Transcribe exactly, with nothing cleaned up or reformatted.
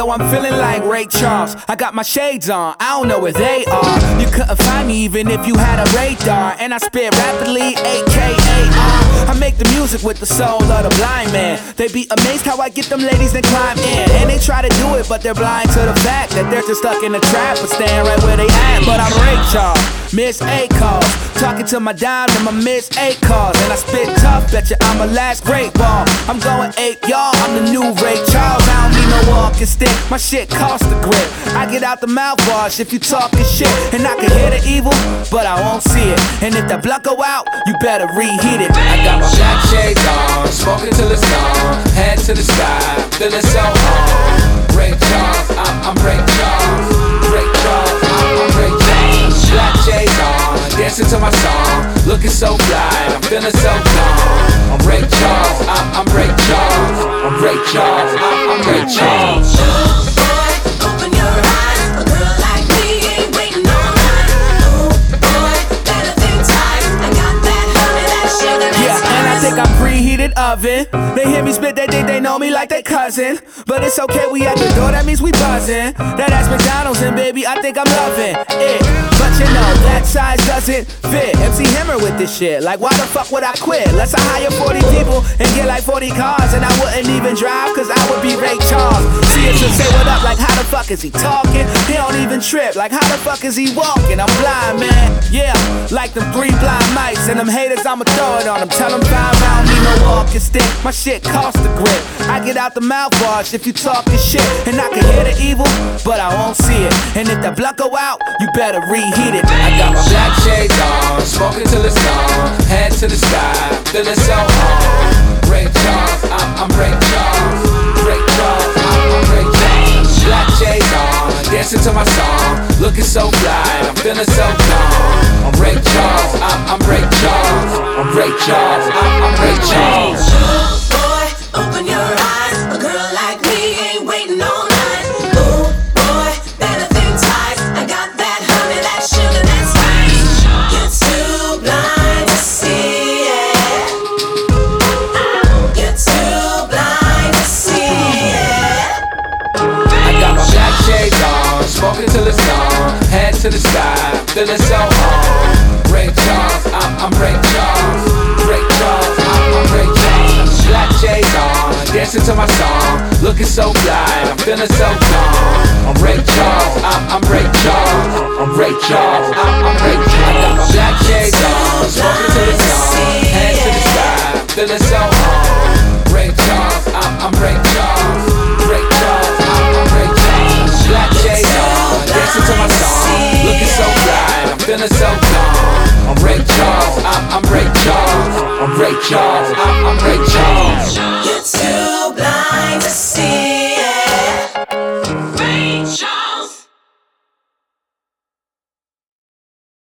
yo, I'm feeling like Ray Charles. I got my shades on, I don't know where they are. You couldn't find me even if you had a radar. And I spit rapidly, A K A R. I make the music with the soul of the blind man. They be amazed how I get them ladies that climb in. And they try to do it, but they're blind to the fact that they're just stuck in the trap, but staying right where they at. But I'm Ray Charles, Miss A calls, talking to my dime and my Miss A calls. And I spit tough, betcha I'm a last great ball. I'm going ape, y'all, I'm the new Ray Charles. I don't need no walking stick, my shit cost a grip. I get out the mouthwash if you talking shit. And I can hear the evil, but I won't see it. And if that blunt go out, you better reheat it. I got my black shades on, smoking till it's gone. Head to the sky, feeling so on. Ray Charles, I'm, I'm Ray Charles. Ray Charles, I'm, I'm Ray Charles. Black shades on, dancing to my song. Looking so fly, I'm feeling so calm. I'm Ray Charles, I'm, I'm Ray Charles. I'm Ray Charles, I'm, I'm Ray Charles. I'm preheated oven. They hear me spit, they think they know me like they cousin. But it's okay, we at the door, that means we buzzing. That ass McDonald's and baby, I think I'm loving it. But you know, that size doesn't fit. M C Hammer with this shit, like why the fuck would I quit? Let's I hire forty people and get like forty cars. And I wouldn't even drive, cause I would be Ray Charles. See him just say what up, like how the fuck is he talking? He don't even trip, like how the fuck is he walking? I'm blind, man, yeah, like them three blind mice. And them haters, I'ma throw it on them, tell them five I don't need no walking stick, my shit cost a grip. I get out the mouthwash if you talking shit. And I can hear the evil, but I won't see it. And if that blunt go out, you better reheat it. I got my black shades on, smoking till it's gone. Head to the sky, feeling so on. Ray Charles, I'm, I'm Ray Charles. Ray Charles, I'm, I'm Ray Charles. Black shades on, dancing to my song. Looking so fly, I'm feeling so calm. I'm Ray Charles, I'm, I'm Ray Charles. I'm Ray Charles, I'm, I'm Ray Charles. Ooh, boy, open your eyes. A girl like me ain't waiting all night. Ooh, boy, better think twice. I got that honey, that sugar, that's right. You're too blind to see it. You're too blind to see it. I got my black shades on, smoking till it's gone. Head to the sky, feeling so on. Ray Charles, I'm, I'm Ray Charles. Ray Charles, I'm, I'm Ray Charles. Black shades on, dancing to my song. Looking so fly, I'm feeling so calm. I'm Ray Charles, I'm, I'm Ray Charles. I'm Ray Charles, I'm, I'm Ray Charles. I got my black shades on, smoking till it's gone. Head to the sky, feeling so on. Ray Charles, I'm, I'm Ray Charles. Ray Charles, I'm, I'm Ray Charles. Black shades on, dancing to my song. Looking so fly, I'm feeling so calm. I'm Ray Charles, I'm, I'm Ray Charles. I'm Ray Charles, I'm, I'm Ray Charles.